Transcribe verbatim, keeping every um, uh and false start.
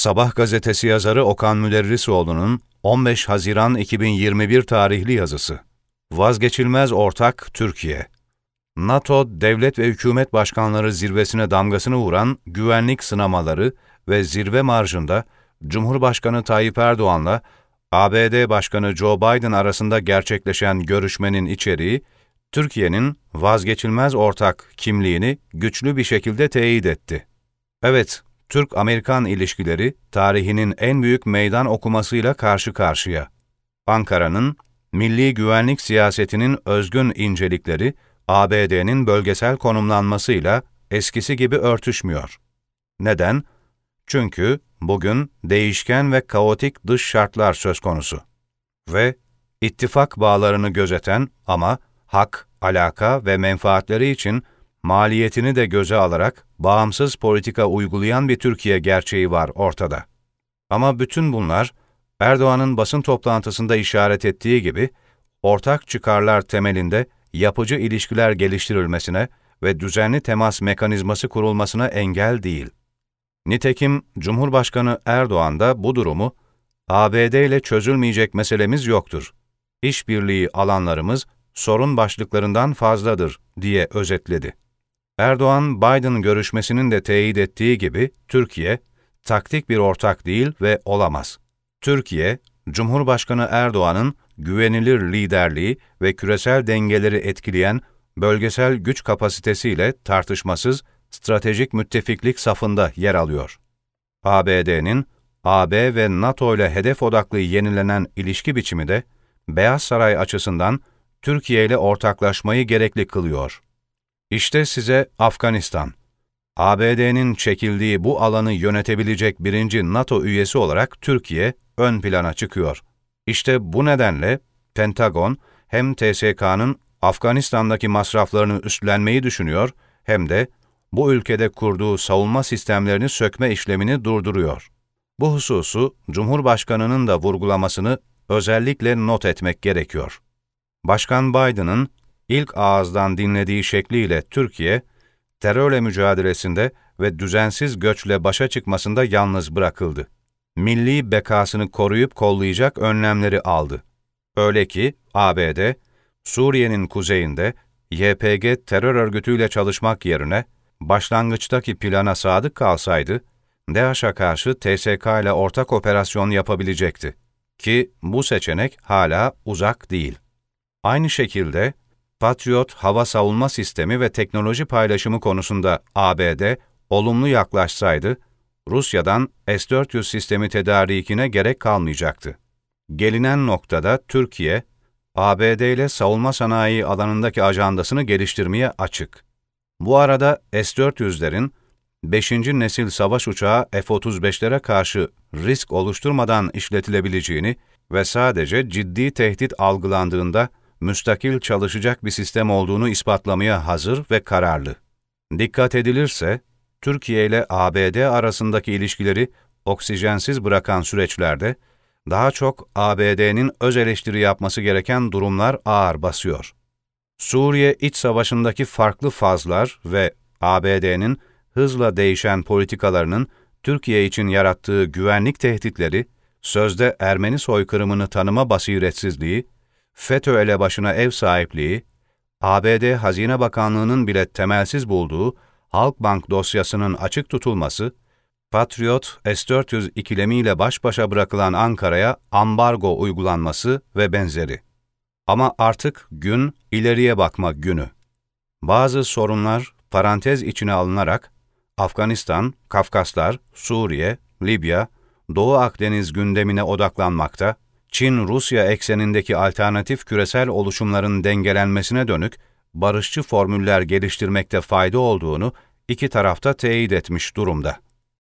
Sabah gazetesi yazarı Okan Müderrisoğlu'nun on beş Haziran iki bin yirmi bir tarihli yazısı. Vazgeçilmez ortak Türkiye. NATO Devlet ve Hükümet Başkanları zirvesine damgasını vuran güvenlik sınamaları ve zirve marjında Cumhurbaşkanı Tayyip Erdoğan'la A B D Başkanı Joe Biden arasında gerçekleşen görüşmenin içeriği, Türkiye'nin vazgeçilmez ortak kimliğini güçlü bir şekilde teyit etti. Evet, Türk-Amerikan ilişkileri tarihinin en büyük meydan okumasıyla karşı karşıya. Ankara'nın milli güvenlik siyasetinin özgün incelikleri A B D'nin bölgesel konumlanmasıyla eskisi gibi örtüşmüyor. Neden? Çünkü bugün değişken ve kaotik dış şartlar söz konusu. Ve ittifak bağlarını gözeten ama hak, alaka ve menfaatleri için maliyetini de göze alarak bağımsız politika uygulayan bir Türkiye gerçeği var ortada. Ama bütün bunlar, Erdoğan'ın basın toplantısında işaret ettiği gibi, ortak çıkarlar temelinde yapıcı ilişkiler geliştirilmesine ve düzenli temas mekanizması kurulmasına engel değil. Nitekim Cumhurbaşkanı Erdoğan da bu durumu, A B D ile çözülmeyecek meselemiz yoktur, İşbirliği alanlarımız sorun başlıklarından fazladır diye özetledi. Erdoğan, Biden görüşmesinin de teyit ettiği gibi, Türkiye, taktik bir ortak değil ve olamaz. Türkiye, Cumhurbaşkanı Erdoğan'ın güvenilir liderliği ve küresel dengeleri etkileyen bölgesel güç kapasitesiyle tartışmasız stratejik müttefiklik safında yer alıyor. A B D'nin, A B ve NATO ile hedef odaklı yenilenen ilişki biçimi de, Beyaz Saray açısından Türkiye ile ortaklaşmayı gerekli kılıyor. İşte size Afganistan. A B D'nin çekildiği bu alanı yönetebilecek birinci NATO üyesi olarak Türkiye ön plana çıkıyor. İşte bu nedenle Pentagon hem T S K'nın Afganistan'daki masraflarını üstlenmeyi düşünüyor hem de bu ülkede kurduğu savunma sistemlerini sökme işlemini durduruyor. Bu hususu Cumhurbaşkanı'nın da vurgulamasını özellikle not etmek gerekiyor. Başkan Biden'ın ilk ağızdan dinlediği şekliyle Türkiye, terörle mücadelesinde ve düzensiz göçle başa çıkmasında yalnız bırakıldı. Milli bekasını koruyup kollayacak önlemleri aldı. Öyle ki A B D, Suriye'nin kuzeyinde Y P G terör örgütüyle çalışmak yerine başlangıçtaki plana sadık kalsaydı, DAEŞ'e karşı T S K ile ortak operasyon yapabilecekti. Ki bu seçenek hala uzak değil. Aynı şekilde, Patriot hava savunma sistemi ve teknoloji paylaşımı konusunda A B D olumlu yaklaşsaydı, Rusya'dan S dört yüz sistemi tedarikine gerek kalmayacaktı. Gelinen noktada Türkiye, A B D ile savunma sanayi alanındaki ajandasını geliştirmeye açık. Bu arada S dört yüzlerin beşinci nesil savaş uçağı F otuz beşlere karşı risk oluşturmadan işletilebileceğini ve sadece ciddi tehdit algılandığında müstakil çalışacak bir sistem olduğunu ispatlamaya hazır ve kararlı. Dikkat edilirse, Türkiye ile A B D arasındaki ilişkileri oksijensiz bırakan süreçlerde, daha çok A B D'nin öz eleştiri yapması gereken durumlar ağır basıyor. Suriye iç savaşındaki farklı fazlar ve A B D'nin hızla değişen politikalarının Türkiye için yarattığı güvenlik tehditleri, sözde Ermeni soykırımını tanıma basiretsizliği, FETÖ elebaşına ev sahipliği, A B D Hazine Bakanlığı'nın bile temelsiz bulduğu Halkbank dosyasının açık tutulması, Patriot S dört yüz ikilemiyle baş başa bırakılan Ankara'ya ambargo uygulanması ve benzeri. Ama artık gün ileriye bakma günü. Bazı sorunlar parantez içine alınarak Afganistan, Kafkaslar, Suriye, Libya, Doğu Akdeniz gündemine odaklanmakta, Çin-Rusya eksenindeki alternatif küresel oluşumların dengelenmesine dönük barışçı formüller geliştirmekte fayda olduğunu iki tarafta teyit etmiş durumda.